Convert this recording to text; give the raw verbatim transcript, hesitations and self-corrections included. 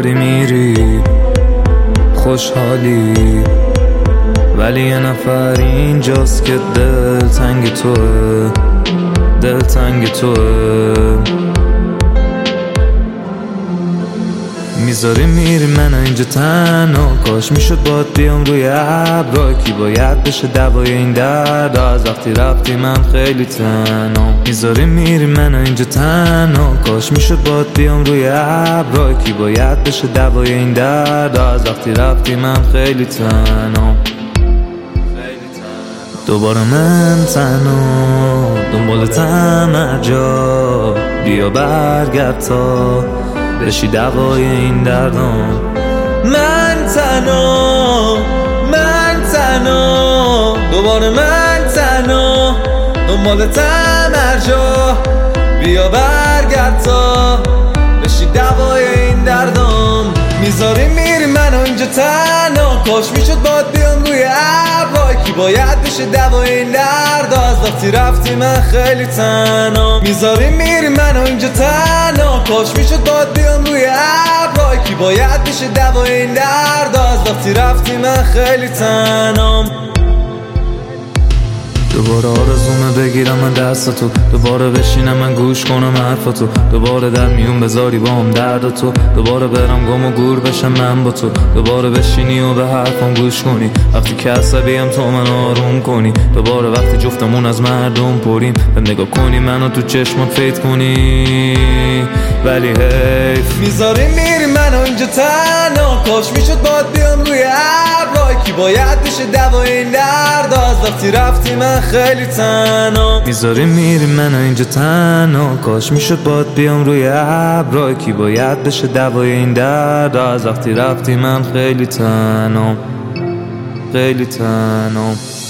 داری میری خوشحالی، ولی یه نفر اینجاست که دل تنگ توه، دل تنگ توه. میذاری میری منو اینجا تنها، کاش میشد باد بیام روی ابرا. کی باید بشه دوای این درد از وقتی رفتی من خیلی تنها. میذاری میری منو اینجا تنها، کاش میشد باد بیام روی ابرا. کی باید بشه دوای این درد از وقتی رفتی من خیلی تنها. دوباره من تنها دنبالتم هر جا، بیا برگرد تا بشی دوای این دردم. من تنها من تنها دوباره من تنها دنبالتم هر جا، بیا برگرد تا بشی دوای این دردم. میذاری میری منو اینجا تنها، کاش میشد باد بیام روی ابرا. کی باید بشه دوای این درد از وقتی رفتی من خیلی تنها. میذاری میری منو اینجا تنها، کاش میشد باد بیام روی ابرا. کی باید بشه دوای این درد از وقتی رفتی من خیلی تنها. دوباره آرزومه بگیرم من دست تو، دوباره بشینم من گوش کنم حرف تو، دوباره در میون بذاری با هم درد تو، دوباره برم گم و گور بشم من با تو، دوباره بشینی و به حرفم گوش کنی وقتی که عصبیم تو من آروم کنی، دوباره وقتی جفتمون از مردم پریم به نگاه کنی منو تو چشمات فیت کنی. ولی حیف میذاری میری منو اینجا تنها، کاش میشد باد بیام روی ابرا. کی باید بشه دوای این درد از وقتی رفتی من خیلی تنها. میذاری میری منو اینجا تنها، کاش میشد باد بیام روی ابرا. کی باید بشه دوای این درد از وقتی رفتی من خیلی تنها، خیلی تنها.